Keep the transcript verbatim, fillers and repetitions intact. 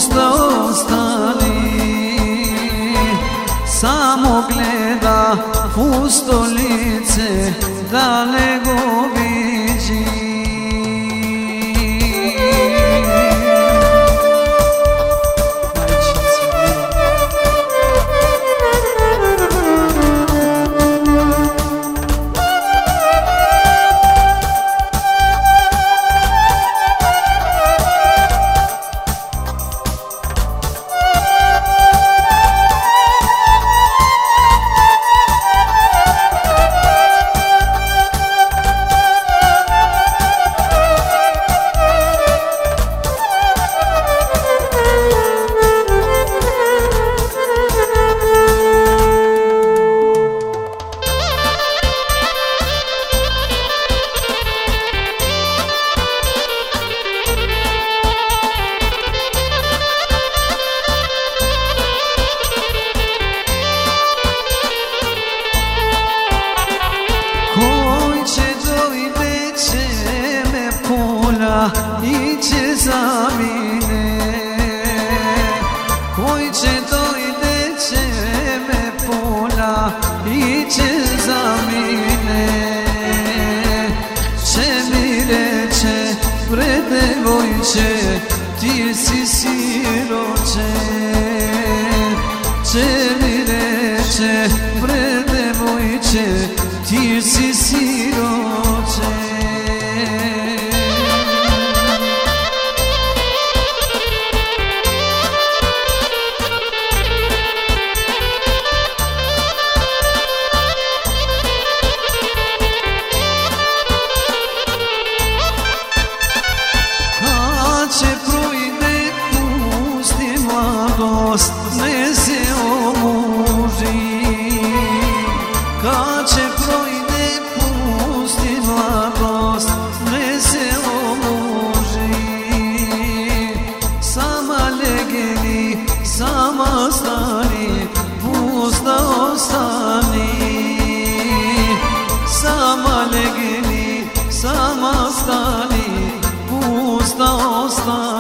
pusta ostali, samo gleda pusto lice da ne go viđi. Iće za mine, koji će dojde će me pola, iće za mine. Će mi reče, predevojče, ti si siroče. Će mi reče, predevojče, ti si siroče. Ne se omuži, kad će projde pusti mladost, ne se omuži. Sama legeni, sama stani, pusta ostani. Sama legeni, sama stani, pusta ostani.